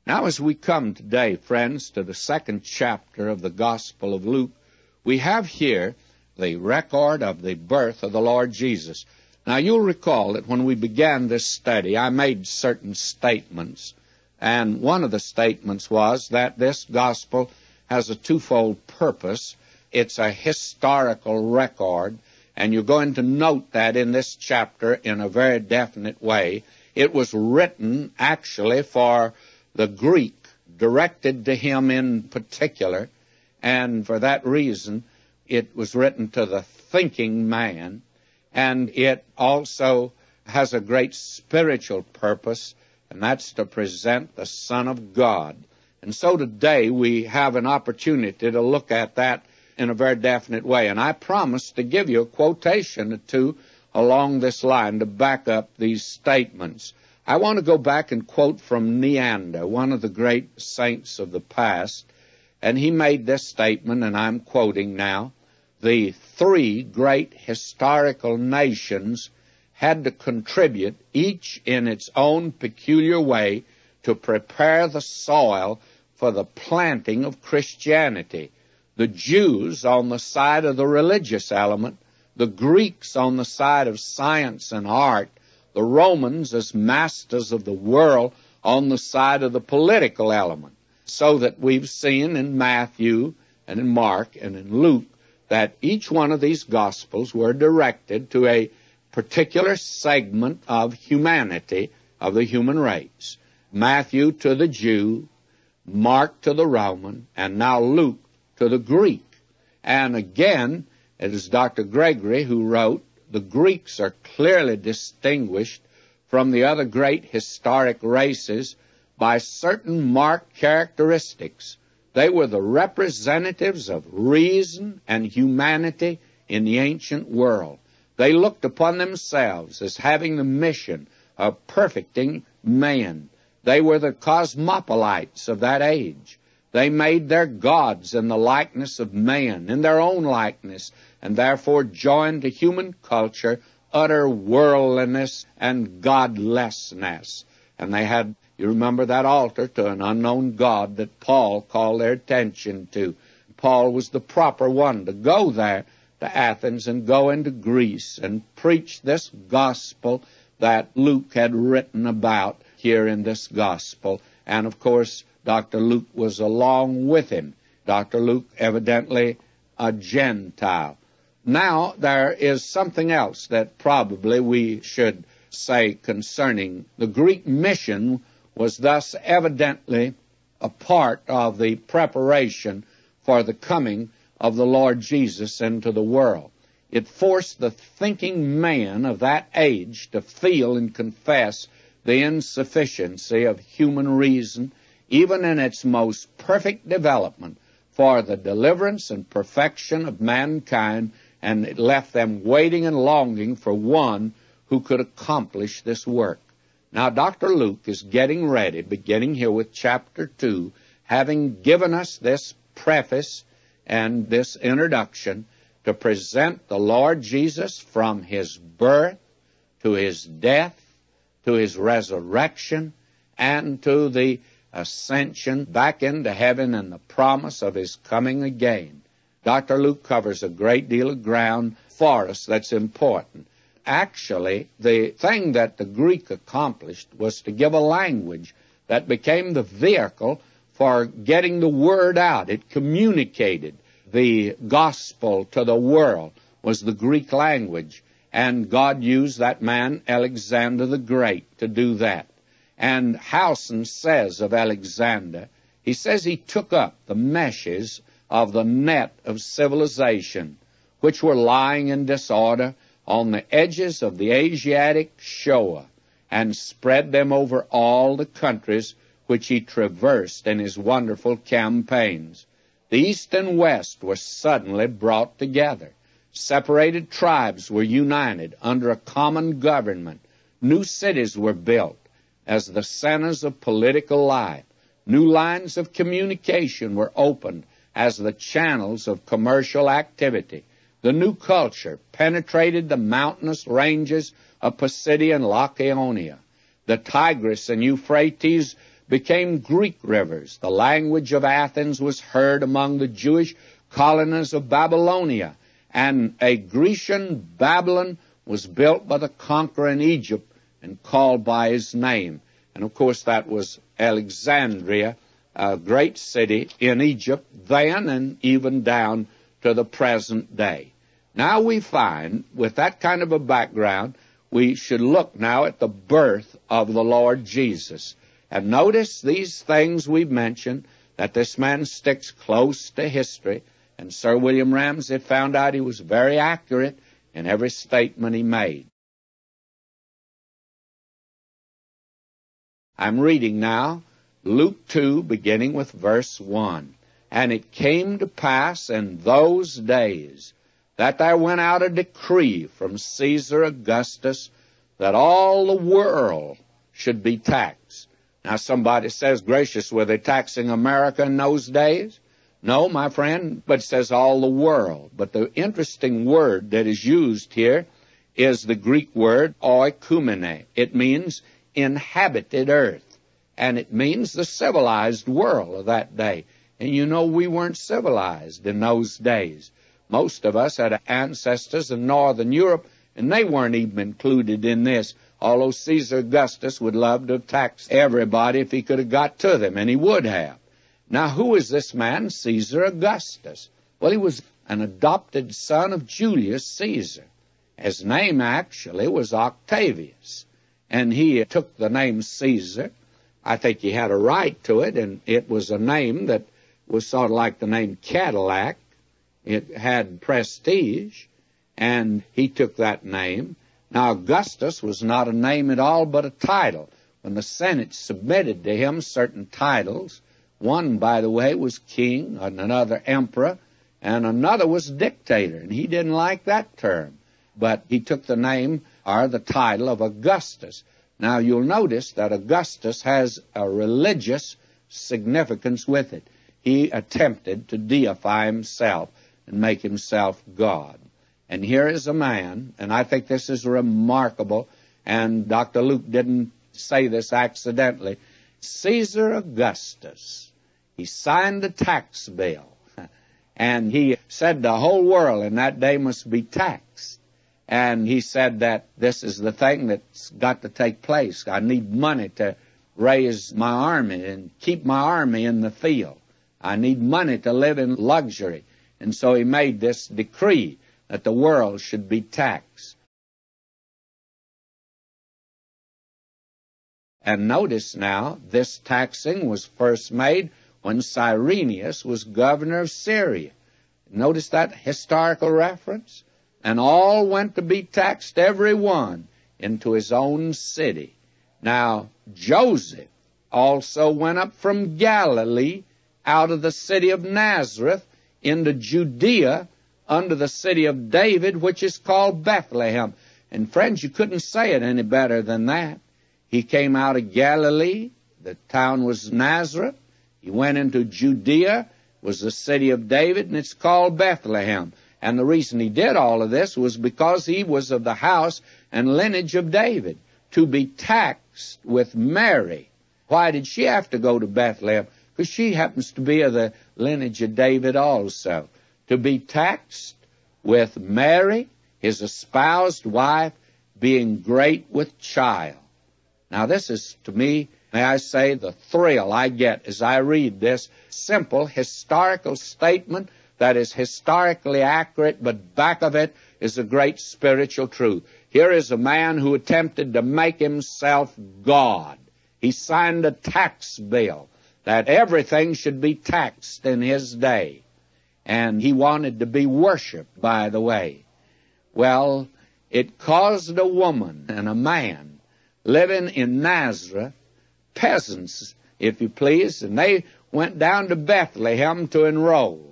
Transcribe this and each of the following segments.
Now, as we come today, friends, to the second chapter of the Gospel of Luke, we have here the record of the birth of the Lord Jesus. Now, you'll recall that when we began this study, I made certain statements, and one of the statements was that this Gospel has a twofold purpose. It's a historical record, and you're going to note that in this chapter in a very definite way. It was written, actually, for the Greek, directed to him in particular, and for that reason, it was written to the thinking man, and it also has a great spiritual purpose, and that's to present the Son of God. And so today we have an opportunity to look at that in a very definite way, and I promise to give you a quotation or two along this line to back up these statements. I want to go back and quote from Neander, one of the great saints of the past, and he made this statement, and I'm quoting now: the three great historical nations had to contribute, each in its own peculiar way, to prepare the soil for the planting of Christianity. The Jews on the side of the religious element, the Greeks on the side of science and art, the Romans as masters of the world on the side of the political element. So that we've seen in Matthew and in Mark and in Luke that each one of these Gospels were directed to a particular segment of humanity, of the human race. Matthew to the Jew, Mark to the Roman, and now Luke to the Greek. And again, it is Dr. Gregory who wrote, the Greeks are clearly distinguished from the other great historic races by certain marked characteristics. They were the representatives of reason and humanity in the ancient world. They looked upon themselves as having the mission of perfecting man. They were the cosmopolites of that age. They made their gods in the likeness of man, in their own likeness, and therefore joined to human culture utter worldliness and godlessness. And they had, you remember, that altar to an unknown God that Paul called their attention to. Paul was the proper one to go there to Athens and go into Greece and preach this gospel that Luke had written about here in this gospel. And, of course, Dr. Luke was along with him. Dr. Luke, evidently a Gentile. Now, there is something else that probably we should say concerning the Greek mission was thus evidently a part of the preparation for the coming of the Lord Jesus into the world. It forced the thinking man of that age to feel and confess the insufficiency of human reason, even in its most perfect development, for the deliverance and perfection of mankind, and it left them waiting and longing for one who could accomplish this work. Now, Dr. Luke is getting ready, beginning here with chapter 2, having given us this preface and this introduction, to present the Lord Jesus from his birth to his death, to his resurrection, and to the ascension back into heaven and the promise of his coming again. Dr. Luke covers a great deal of ground for us that's important. Actually, the thing that the Greek accomplished was to give a language that became the vehicle for getting the word out. It communicated the gospel to the world, was the Greek language. And God used that man, Alexander the Great, to do that. And Howson says of Alexander, he says he took up the meshes of the net of civilization, which were lying in disorder on the edges of the Asiatic shore, and spread them over all the countries which he traversed in his wonderful campaigns. The East and West were suddenly brought together. Separated tribes were united under a common government. New cities were built as the centers of political life. New lines of communication were opened as the channels of commercial activity. The new culture penetrated the mountainous ranges of Pisidia and Laconia. The Tigris and Euphrates became Greek rivers. The language of Athens was heard among the Jewish colonies of Babylonia, and a Grecian Babylon was built by the conqueror in Egypt and called by his name. And of course that was Alexandria, a great city in Egypt then and even down to the present day. Now we find, with that kind of a background, we should look now at the birth of the Lord Jesus. And notice these things we've mentioned, that this man sticks close to history, and Sir William Ramsay found out he was very accurate in every statement he made. I'm reading now Luke 2, beginning with verse 1. And it came to pass in those days that there went out a decree from Caesar Augustus that all the world should be taxed. Now somebody says, gracious, were they taxing America in those days? No, my friend, but it says all the world. But the interesting word that is used here is the Greek word oikumene. It means inhabited earth, and it means the civilized world of that day. And you know, we weren't civilized in those days. Most of us had ancestors in Northern Europe, and they weren't even included in this, although Caesar Augustus would love to have taxed everybody if he could have got to them, and he would have. Now, who is this man, Caesar Augustus? Well, he was an adopted son of Julius Caesar. His name actually was Octavius, and he took the name Caesar. I think he had a right to it, and it was a name that was sort of like the name Cadillac. It had prestige, and he took that name. Now, Augustus was not a name at all, but a title. When the Senate submitted to him certain titles, one, by the way, was king, and another emperor, and another was dictator, and he didn't like that term. But he took the name or the title of Augustus. Now, you'll notice that Augustus has a religious significance with it. He attempted to deify himself and make himself God. And here is a man, and I think this is remarkable, and Dr. Luke didn't say this accidentally. Caesar Augustus, he signed the tax bill, and he said the whole world in that day must be taxed. And he said that this is the thing that's got to take place. I need money to raise my army and keep my army in the field. I need money to live in luxury. And so he made this decree that the world should be taxed. And notice now, this taxing was first made when Cyrenius was governor of Syria. Notice that historical reference? And all went to be taxed, every one, into his own city. Now, Joseph also went up from Galilee out of the city of Nazareth into Judea under the city of David, which is called Bethlehem. And friends, you couldn't say it any better than that. He came out of Galilee. The town was Nazareth. He went into Judea, was the city of David, and it's called Bethlehem. And the reason he did all of this was because he was of the house and lineage of David, to be taxed with Mary. Why did she have to go to Bethlehem? Because she happens to be of the lineage of David also. To be taxed with Mary, his espoused wife, being great with child. Now this is, to me, may I say, the thrill I get as I read this simple historical statement that is historically accurate, but back of it is a great spiritual truth. Here is a man who attempted to make himself God. He signed a tax bill that everything should be taxed in his day. And he wanted to be worshipped, by the way. Well, it caused a woman and a man living in Nazareth, peasants, if you please, and they went down to Bethlehem to enroll.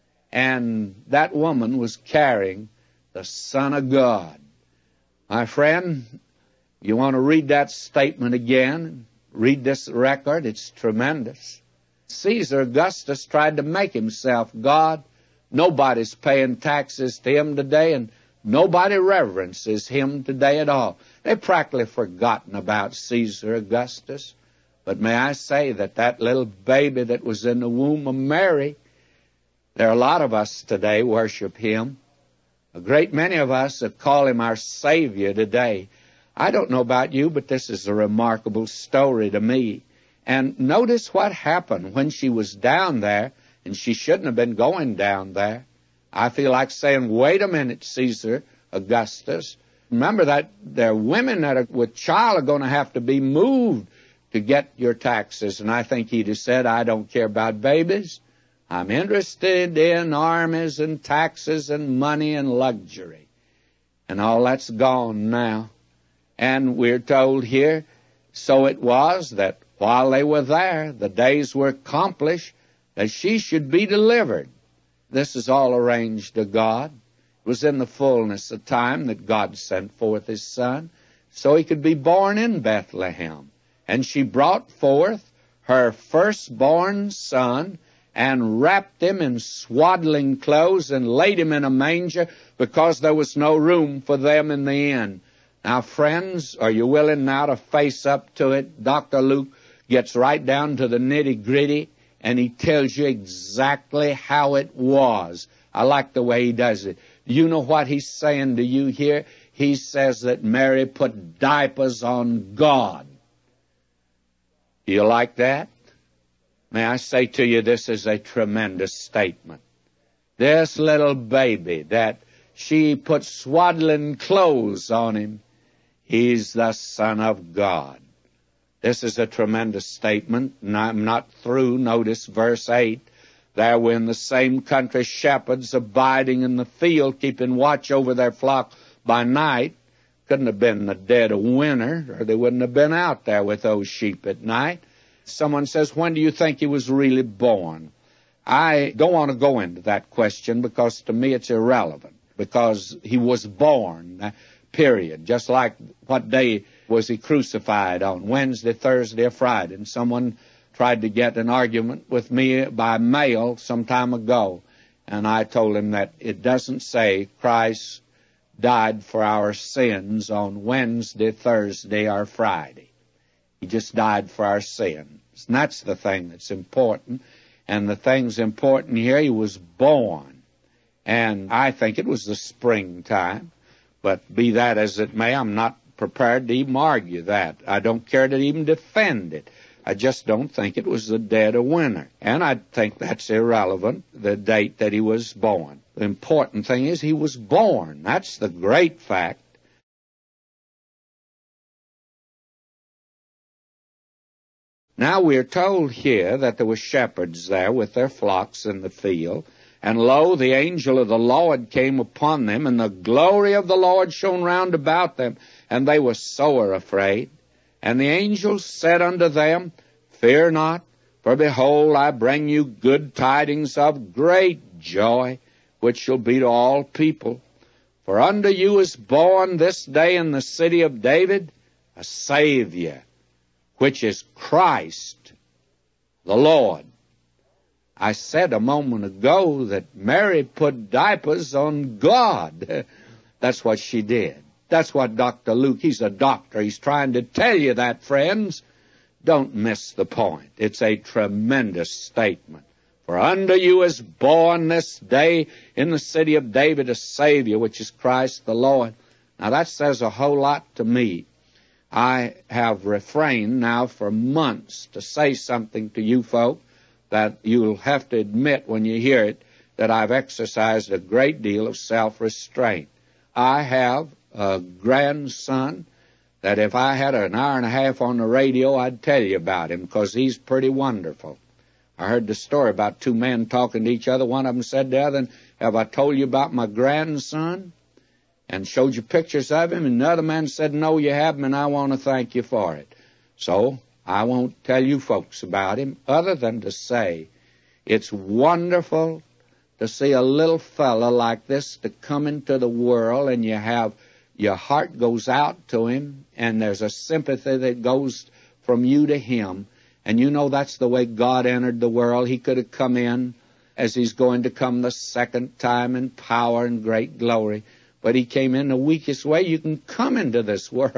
And that woman was carrying the Son of God. My friend, you want to read that statement again? Read this record. It's tremendous. Caesar Augustus tried to make himself God. Nobody's paying taxes to him today, and nobody reverences him today at all. They've practically forgotten about Caesar Augustus. But may I say that that little baby that was in the womb of Mary, there are a lot of us today worship him. A great many of us that call him our Savior today. I don't know about you, but this is a remarkable story to me. And notice what happened when she was down there, and she shouldn't have been going down there. I feel like saying, wait a minute, Caesar Augustus. Remember that there are women that are with child are going to have to be moved to get your taxes. And I think he'd have said, I don't care about babies. I'm interested in armies and taxes and money and luxury. And all that's gone now. And we're told here, so it was that while they were there, the days were accomplished that she should be delivered. This is all arranged of God. It was in the fullness of time that God sent forth his Son, so he could be born in Bethlehem. And she brought forth her firstborn son and wrapped him in swaddling clothes and laid him in a manger because there was no room for them in the inn. Now, friends, are you willing now to face up to it? Dr. Luke gets right down to the nitty-gritty, and he tells you exactly how it was. I like the way he does it. You know what he's saying to you here? He says that Mary put diapers on God. Do you like that? May I say to you, this is a tremendous statement. This little baby that she put swaddling clothes on him, he's the Son of God. This is a tremendous statement, and I'm not through. Notice verse 8. There were in the same country shepherds abiding in the field, keeping watch over their flock by night. Couldn't have been the dead of winter, or they wouldn't have been out there with those sheep at night. Someone says, when do you think he was really born? I don't want to go into that question because to me it's irrelevant, because he was born, period. Just like what day was he crucified on, Wednesday, Thursday, or Friday. And someone tried to get an argument with me by mail some time ago, and I told him that it doesn't say Christ died for our sins on Wednesday, Thursday, or Friday. He just died for our sins. And that's the thing that's important. And the thing's important here, he was born. And I think it was the springtime. But be that as it may, I'm not prepared to even argue that. I don't care to even defend it. I just don't think it was the dead of winter. And I think that's irrelevant, the date that he was born. The important thing is he was born. That's the great fact. Now we're told here that there were shepherds there with their flocks in the field, and lo, the angel of the Lord came upon them, and the glory of the Lord shone round about them, and they were sore afraid. And the angel said unto them, Fear not, for behold, I bring you good tidings of great joy, which shall be to all people. For unto you is born this day in the city of David a Savior, which is Christ the Lord. I said a moment ago that Mary put diapers on God. That's what she did. That's what Dr. Luke, he's a doctor. He's trying to tell you that, friends. Don't miss the point. It's a tremendous statement. For unto you is born this day in the city of David a Savior, which is Christ the Lord. Now that says a whole lot to me. I have refrained now for months to say something to you folk that you'll have to admit when you hear it, that I've exercised a great deal of self-restraint. I have a grandson that if I had an hour and a half on the radio, I'd tell you about him, because he's pretty wonderful. I heard the story about two men talking to each other. One of them said to the other, have I told you about my grandson? And showed you pictures of him, and the other man said, no, you haven't, and I want to thank you for it. So I won't tell you folks about him, other than to say it's wonderful to see a little fella like this to come into the world, and your heart goes out to him, and there's a sympathy that goes from you to him. And you know that's the way God entered the world. He could have come in as he's going to come the second time in power and great glory. But he came in the weakest way you can come into this world.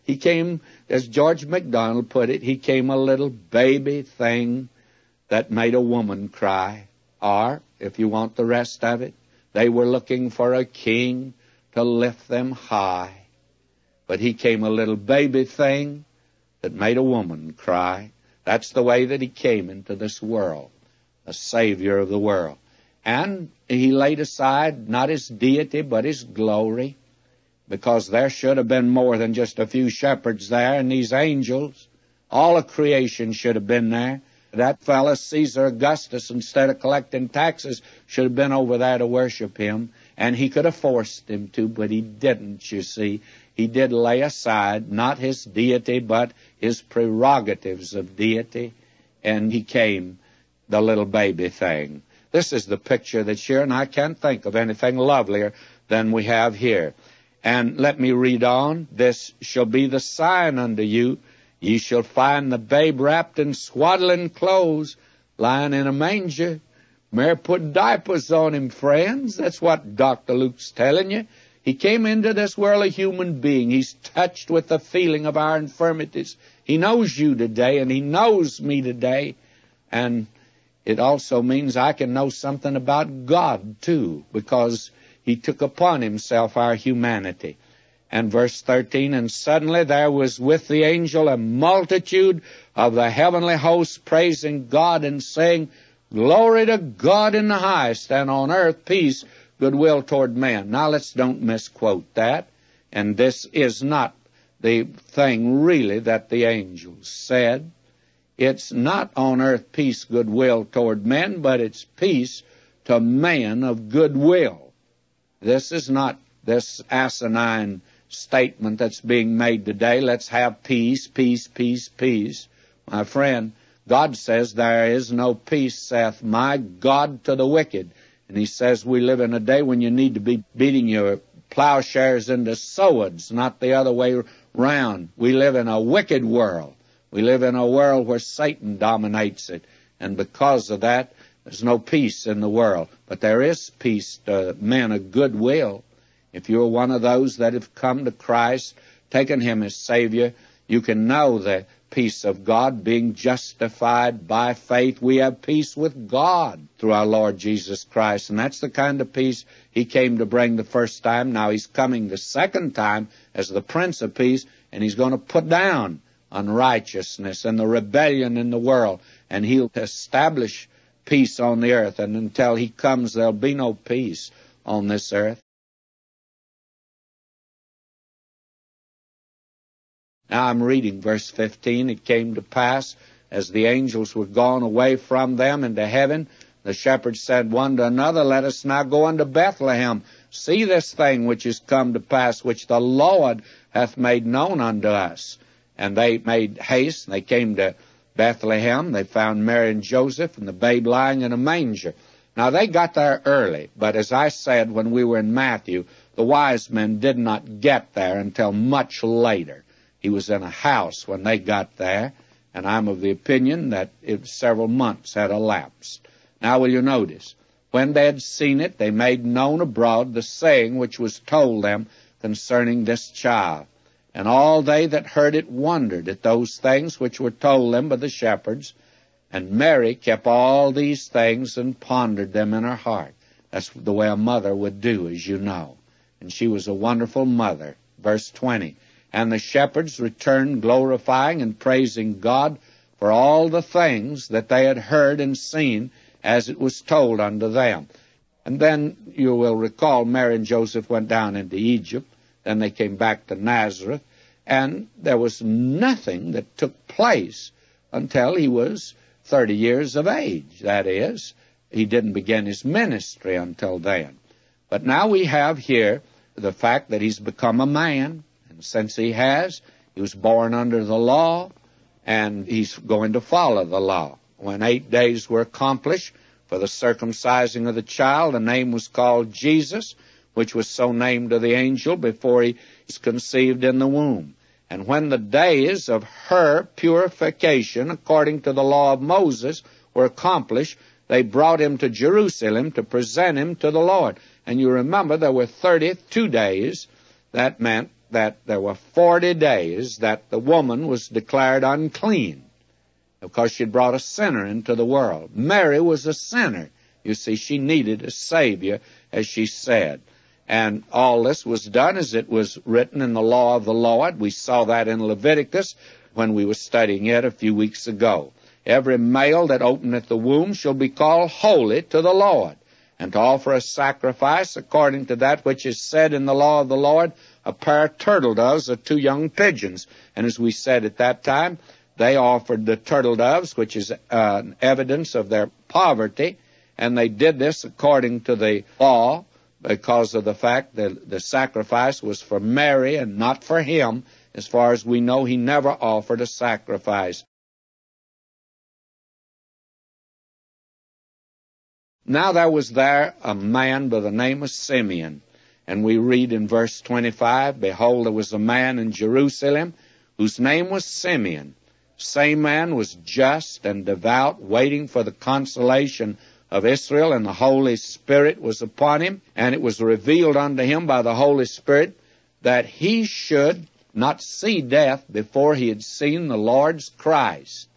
He came, as George MacDonald put it, he came a little baby thing that made a woman cry. Or, if you want the rest of it, they were looking for a king to lift them high. But he came a little baby thing that made a woman cry. That's the way that he came into this world, a Savior of the world. And he laid aside not his deity, but his glory, because there should have been more than just a few shepherds there and these angels. All of creation should have been there. That fellow, Caesar Augustus, instead of collecting taxes, should have been over there to worship him. And he could have forced him to, but he didn't, you see. He did lay aside not his deity, but his prerogatives of deity. And he came the little baby thing. This is the picture that's here, and I can't think of anything lovelier than we have here. And let me read on. This shall be the sign unto you. Ye shall find the babe wrapped in swaddling clothes, lying in a manger. Mary put diapers on him, friends. That's what Dr. Luke's telling you. He came into this world a human being. He's touched with the feeling of our infirmities. He knows you today, and he knows me today. And it also means I can know something about God, too, because he took upon himself our humanity. And verse 13, and suddenly there was with the angel a multitude of the heavenly hosts praising God and saying, Glory to God in the highest, and on earth peace, goodwill toward men. Now let's don't misquote that. And this is not the thing really that the angels said. It's not on earth peace, goodwill toward men, but it's peace to men of goodwill. This is not this asinine statement that's being made today. Let's have peace, peace, peace, peace. My friend, God says there is no peace, saith my God to the wicked. And he says we live in a day when you need to be beating your plowshares into swords, not the other way round. We live in a wicked world. We live in a world where Satan dominates it. And because of that, there's no peace in the world. But there is peace to men of goodwill. If you're one of those that have come to Christ, taken him as Savior, you can know the peace of God, being justified by faith. We have peace with God through our Lord Jesus Christ. And that's the kind of peace he came to bring the first time. Now he's coming the second time as the Prince of Peace, and he's going to put down unrighteousness and the rebellion in the world, and he'll establish peace on the earth. And until he comes, there'll be no peace on this earth. Now I'm reading verse 15. It came to pass, as the angels were gone away from them into heaven, the shepherds said one to another, Let us now go unto Bethlehem, see this thing which is come to pass, which the Lord hath made known unto us. And they made haste, and they came to Bethlehem. They found Mary and Joseph and the babe lying in a manger. Now they got there early, but as I said when we were in Matthew, the wise men did not get there until much later. He was in a house when they got there, and I'm of the opinion that several months had elapsed. Now will you notice, when they had seen it, they made known abroad the saying which was told them concerning this child. And all they that heard it wondered at those things which were told them by the shepherds. And Mary kept all these things and pondered them in her heart. That's the way a mother would do, as you know. And she was a wonderful mother. Verse 20. And the shepherds returned, glorifying and praising God for all the things that they had heard and seen as it was told unto them. And then you will recall Mary and Joseph went down into Egypt. Then they came back to Nazareth. And there was nothing that took place until he was 30 years of age. That is, he didn't begin his ministry until then. But now we have here the fact that he's become a man. And since he was born under the law, and he's going to follow the law. When 8 days were accomplished for the circumcising of the child, a name was called Jesus, which was so named of the angel before he was conceived in the womb. And when the days of her purification, according to the law of Moses, were accomplished, they brought him to Jerusalem to present him to the Lord. And you remember there were 32 days. That meant that there were 40 days that the woman was declared unclean because she'd brought a sinner into the world. Mary was a sinner. You see, she needed a Savior, as she said. And all this was done as it was written in the law of the Lord. We saw that in Leviticus when we were studying it a few weeks ago. Every male that openeth the womb shall be called holy to the Lord, and to offer a sacrifice according to that which is said in the law of the Lord, a pair of turtle doves or 2 young pigeons. And as we said at that time, they offered the turtle doves, which is evidence of their poverty, and they did this according to the law because of the fact that the sacrifice was for Mary and not for him. As far as we know, he never offered a sacrifice. Now there was there a man by the name of Simeon, and we read in verse 25, Behold, there was a man in Jerusalem whose name was Simeon. Same man was just and devout, waiting for the consolation of Israel, and the Holy Spirit was upon him, and it was revealed unto him by the Holy Spirit that he should not see death before he had seen the Lord's Christ.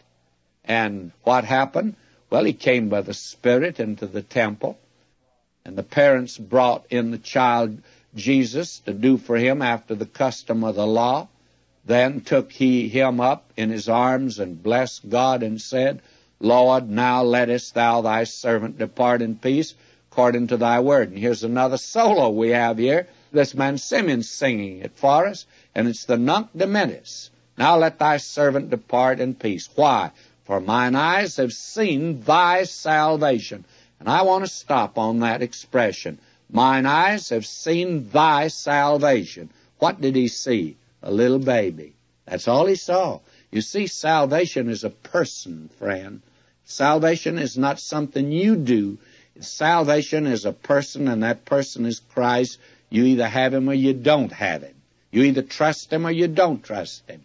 And what happened? Well, he came by the Spirit into the temple, and the parents brought in the child Jesus to do for him after the custom of the law. Then took he him up in his arms and blessed God and said, Lord, now lettest thou thy servant depart in peace according to thy word. And here's another solo we have here. This man Simeon singing it for us, and it's the Nunc Dimittis. Now let thy servant depart in peace. Why? For mine eyes have seen thy salvation. And I want to stop on that expression. Mine eyes have seen thy salvation. What did he see? A little baby. That's all he saw. You see, salvation is a person, friend. Salvation is not something you do. Salvation is a person, and that person is Christ. You either have him or you don't have him. You either trust him or you don't trust him.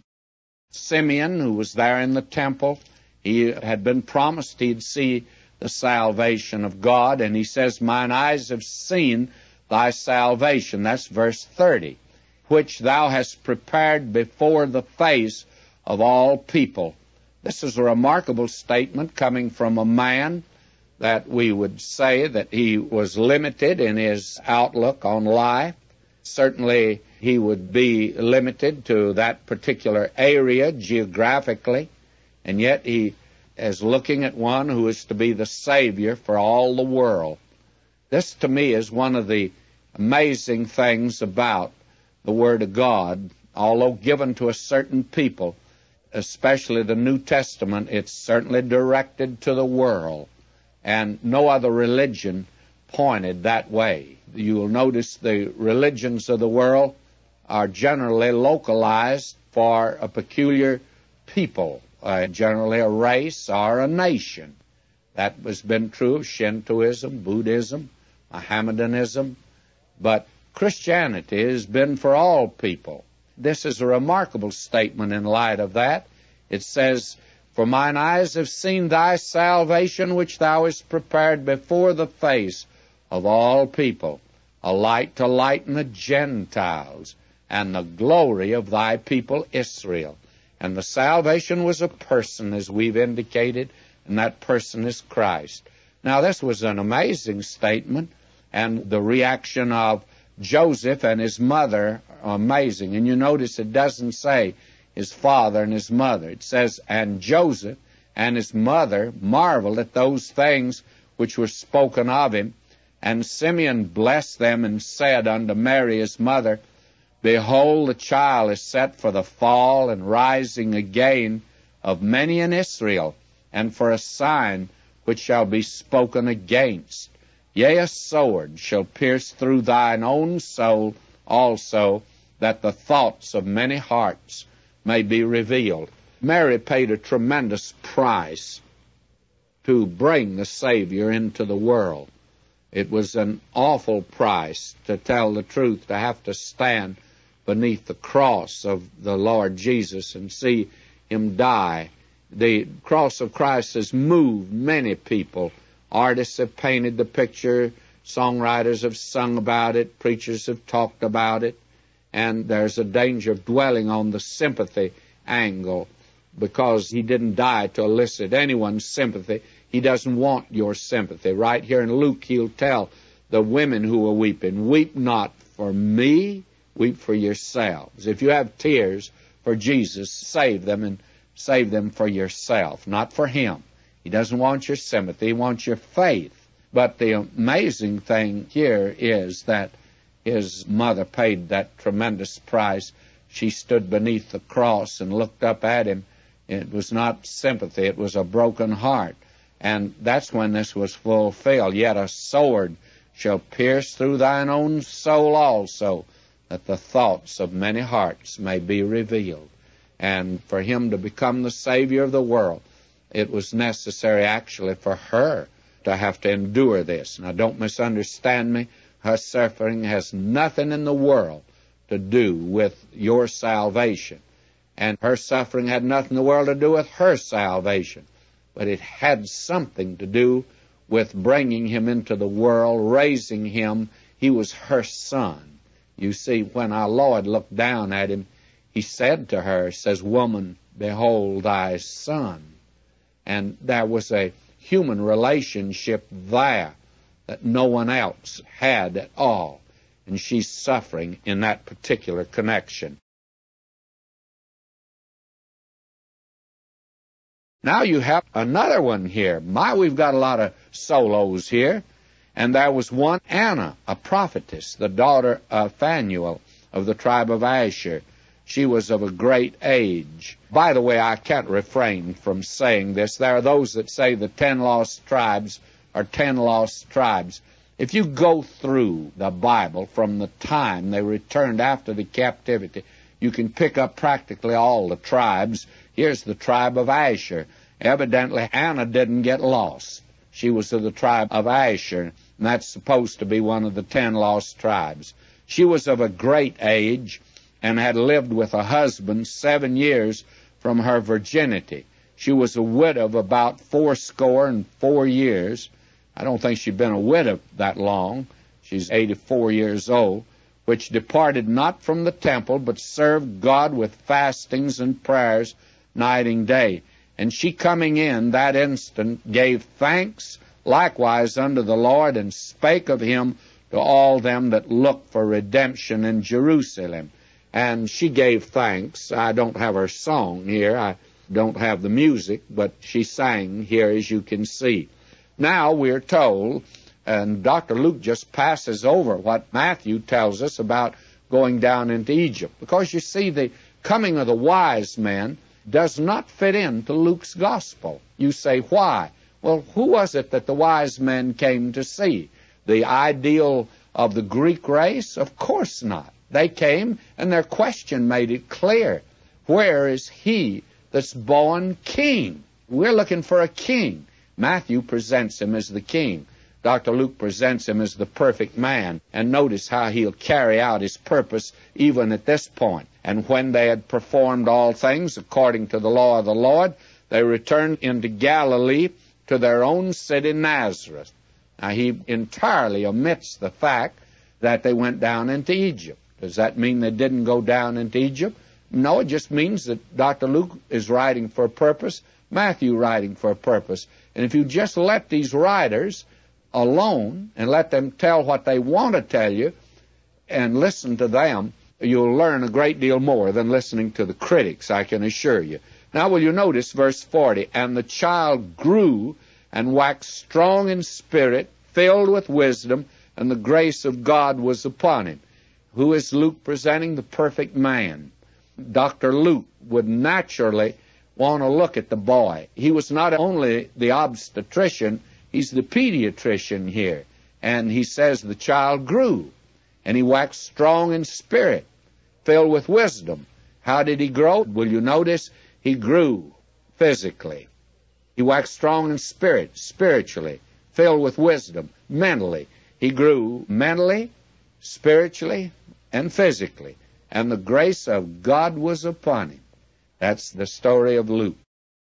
Simeon, who was there in the temple, he had been promised he'd see the salvation of God, and he says, Mine eyes have seen thy salvation. That's verse 30, which thou hast prepared before the face of all people. This is a remarkable statement coming from a man that we would say that he was limited in his outlook on life. Certainly he would be limited to that particular area geographically, and yet he is looking at one who is to be the Savior for all the world. This, to me, is one of the amazing things about the Word of God. Although given to a certain people, especially the New Testament, it's certainly directed to the world, and no other religion pointed that way. You will notice the religions of the world are generally localized for a peculiar people, generally a race or a nation. That has been true of Shintoism, Buddhism, Mohammedanism, but Christianity has been for all people. This is a remarkable statement in light of that. It says, For mine eyes have seen thy salvation, which thou hast prepared before the face of all people, a light to lighten the Gentiles, and the glory of thy people Israel. And the salvation was a person, as we've indicated, and that person is Christ. Now, this was an amazing statement, and the reaction of Joseph and his mother are amazing. And you notice it doesn't say his father and his mother. It says, And Joseph and his mother marveled at those things which were spoken of him. And Simeon blessed them and said unto Mary his mother, Behold, the child is set for the fall and rising again of many in Israel, and for a sign which shall be spoken against. Yea, a sword shall pierce through thine own soul also, that the thoughts of many hearts may be revealed. Mary paid a tremendous price to bring the Savior into the world. It was an awful price, to tell the truth, to have to stand beneath the cross of the Lord Jesus and see him die. The cross of Christ has moved many people. Artists have painted the picture, songwriters have sung about it, preachers have talked about it, and there's a danger of dwelling on the sympathy angle because he didn't die to elicit anyone's sympathy. He doesn't want your sympathy. Right here in Luke, he'll tell the women who are weeping, weep not for me, weep for yourselves. If you have tears for Jesus, save them, and save them for yourself, not for him. He doesn't want your sympathy. He wants your faith. But the amazing thing here is that his mother paid that tremendous price. She stood beneath the cross and looked up at him. It was not sympathy. It was a broken heart. And that's when this was fulfilled. Yet a sword shall pierce through thine own soul also, that the thoughts of many hearts may be revealed. And for him to become the Savior of the world, it was necessary actually for her to have to endure this. Now, don't misunderstand me. Her suffering has nothing in the world to do with your salvation. And her suffering had nothing in the world to do with her salvation. But it had something to do with bringing him into the world, raising him. He was her son. You see, when our Lord looked down at him, he said to her, says, "Woman, behold thy son." And there was a human relationship there that no one else had at all. And she's suffering in that particular connection. Now you have another one here. We've got a lot of solos here. And there was one, Anna, a prophetess, the daughter of Phanuel of the tribe of Asher. She was of a great age. By the way, I can't refrain from saying this. There are those that say the 10 lost tribes are 10 lost tribes. If you go through the Bible from the time they returned after the captivity, you can pick up practically all the tribes. Here's the tribe of Asher. Evidently, Anna didn't get lost. She was of the tribe of Asher, and that's supposed to be one of the 10 lost tribes. She was of a great age and had lived with a husband 7 years from her virginity. She was a widow of about 84 years. I don't think she'd been a widow that long. She's 84 years old, which departed not from the temple, but served God with fastings and prayers night and day. And she coming in that instant gave thanks likewise unto the Lord, and spake of him to all them that look for redemption in Jerusalem. And she gave thanks. I don't have her song here. I don't have the music, but she sang here, as you can see. Now we're told, and Dr. Luke just passes over what Matthew tells us about going down into Egypt. Because you see, the coming of the wise men does not fit into Luke's gospel. You say, why? Well, who was it that the wise men came to see? The ideal of the Greek race? Of course not. They came, and their question made it clear. Where is he that's born king? We're looking for a king. Matthew presents him as the king. Dr. Luke presents him as the perfect man. And notice how he'll carry out his purpose even at this point. And when they had performed all things according to the law of the Lord, they returned into Galilee to their own city Nazareth. Now, he entirely omits the fact that they went down into Egypt. Does that mean they didn't go down into Egypt? No, it just means that Dr. Luke is writing for a purpose, Matthew writing for a purpose. And if you just let these writers alone and let them tell what they want to tell you and listen to them, you'll learn a great deal more than listening to the critics, I can assure you. Now, will you notice verse 40? And the child grew and waxed strong in spirit, filled with wisdom, and the grace of God was upon him. Who is Luke presenting? The perfect man. Dr. Luke would naturally want to look at the boy. He was not only the obstetrician, he's the pediatrician here. And he says the child grew, and he waxed strong in spirit, filled with wisdom. How did he grow? Will you notice? He grew physically. He waxed strong in spirit, spiritually, filled with wisdom, mentally. He grew mentally, spiritually, and physically. And the grace of God was upon him. That's the story of Luke.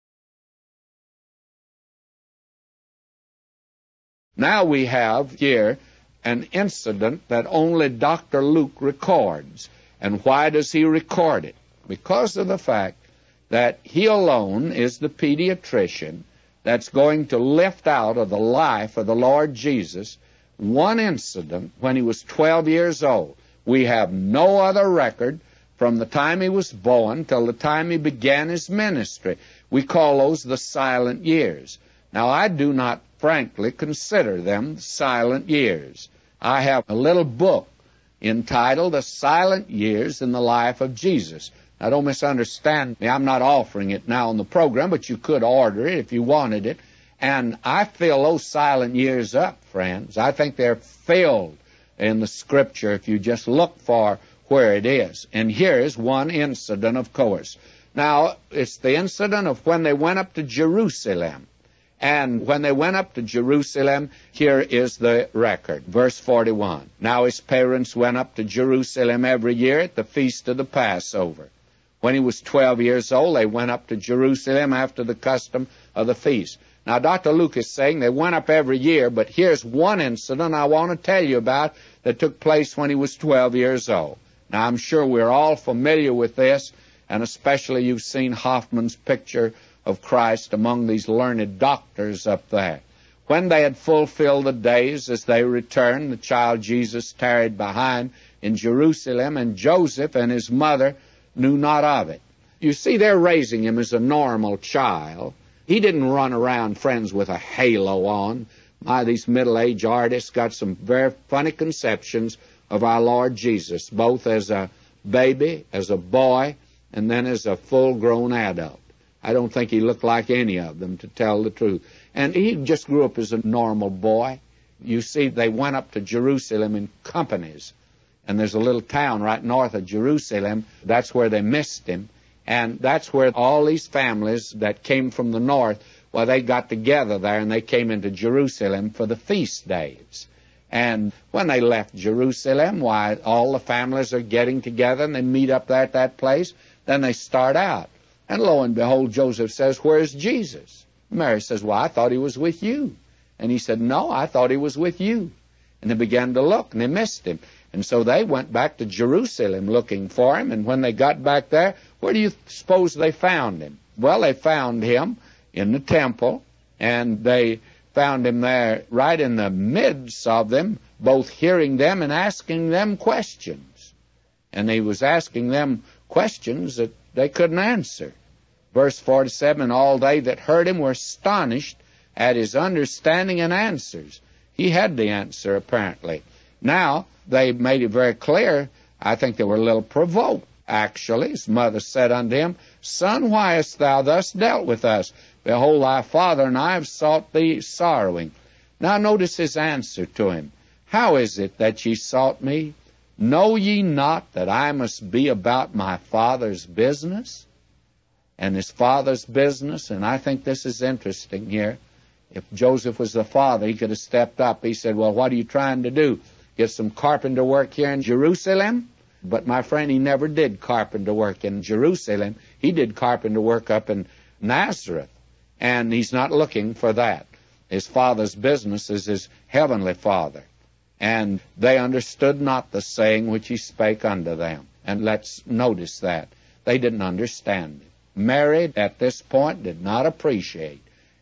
Now we have here an incident that only Dr. Luke records. And why does he record it? Because of the fact that he alone is the pediatrician that's going to lift out of the life of the Lord Jesus one incident when he was 12 years old. We have no other record from the time he was born till the time he began his ministry. We call those the silent years. Now, I do not, frankly, consider them silent years. I have a little book entitled The Silent Years in the Life of Jesus. Now, don't misunderstand me. I'm not offering it now on the program, but you could order it if you wanted it. And I fill those silent years up, friends. I think they're filled in the Scripture if you just look for where it is. And here is one incident, of course. Now, it's the incident of when they went up to Jerusalem. And when they went up to Jerusalem, here is the record. Verse 41. Now his parents went up to Jerusalem every year at the feast of the Passover. When he was 12 years old, they went up to Jerusalem after the custom of the feast. Now, Dr. Luke is saying they went up every year, but here's one incident I want to tell you about that took place when he was 12 years old. Now, I'm sure we're all familiar with this, and especially you've seen Hoffman's picture of Christ among these learned doctors up there. When they had fulfilled the days as they returned, the child Jesus tarried behind in Jerusalem, and Joseph and his mother knew not of it. You see, they're raising him as a normal child. He didn't run around, friends, with a halo on. These middle-aged artists got some very funny conceptions of our Lord Jesus, both as a baby, as a boy, and then as a full-grown adult. I don't think he looked like any of them, to tell the truth. And he just grew up as a normal boy. You see, they went up to Jerusalem in companies. And there's a little town right north of Jerusalem. That's where they missed him. And that's where all these families that came from the north, well, they got together there and they came into Jerusalem for the feast days. And when they left Jerusalem, why, all the families are getting together and they meet up there at that place. Then they start out. And lo and behold, Joseph says, "Where's Jesus?" Mary says, "Well, I thought he was with you." And he said, "No, I thought he was with you." And they began to look, and they missed him. And so they went back to Jerusalem looking for him. And when they got back there, where do you suppose they found him? Well, they found him in the temple, and they found him there right in the midst of them, both hearing them and asking them questions. And he was asking them questions that they couldn't answer. Verse 47, all they that heard him were astonished at his understanding and answers. He had the answer, apparently. Now, they made it very clear. I think they were a little provoked, actually. His mother said unto him, "Son, why hast thou thus dealt with us? Behold, thy father and I have sought thee sorrowing." Now, notice his answer to him. "How is it that ye sought me? Know ye not that I must be about my Father's business?" And his Father's business, and I think this is interesting here. If Joseph was the father, he could have stepped up. He said, "Well, what are you trying to do? Get some carpenter work here in Jerusalem?" But my friend, he never did carpenter work in Jerusalem. He did carpenter work up in Nazareth. And he's not looking for that. His Father's business is his heavenly Father. And they understood not the saying which he spake unto them. And let's notice that. They didn't understand it. Mary, at this point, did not appreciate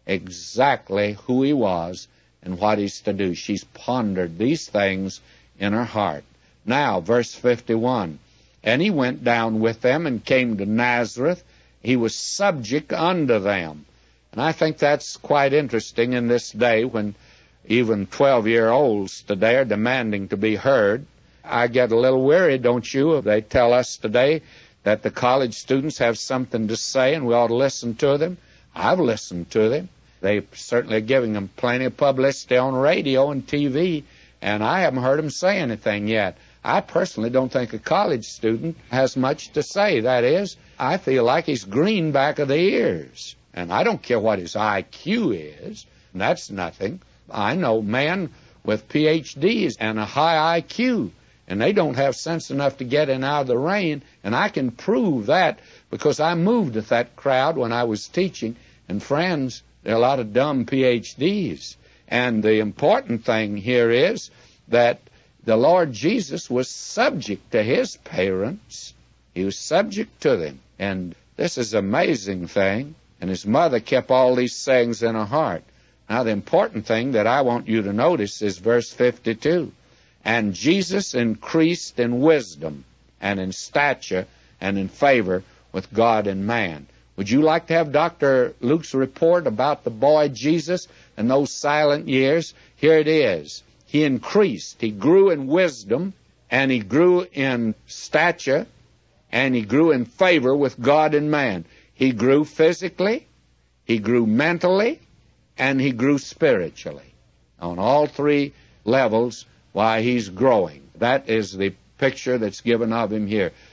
exactly who he was and what he's to do. She's pondered these things in her heart. Now, verse 51, and he went down with them and came to Nazareth. He was subject unto them. And I think that's quite interesting in this day when even 12-year-olds today are demanding to be heard. I get a little weary, don't you? They tell us today that the college students have something to say and we ought to listen to them. I've listened to them. They certainly are giving them plenty of publicity on radio and TV, and I haven't heard them say anything yet. I personally don't think a college student has much to say. That is, I feel like he's green back of the ears. And I don't care what his IQ is. That's nothing. I know men with PhDs and a high IQ, and they don't have sense enough to get in out of the rain, and I can prove that because I moved with that crowd when I was teaching, and friends, there are a lot of dumb PhDs. And the important thing here is that the Lord Jesus was subject to his parents. He was subject to them. And this is an amazing thing. And his mother kept all these things in her heart. Now, the important thing that I want you to notice is verse 52. And Jesus increased in wisdom and in stature and in favor with God and man. Would you like to have Dr. Luke's report about the boy Jesus and those silent years? Here it is. He increased. He grew in wisdom, and he grew in stature, and he grew in favor with God and man. He grew physically, he grew mentally, and he grew spiritually. On all three levels, why, he's growing. That is the picture that's given of him here.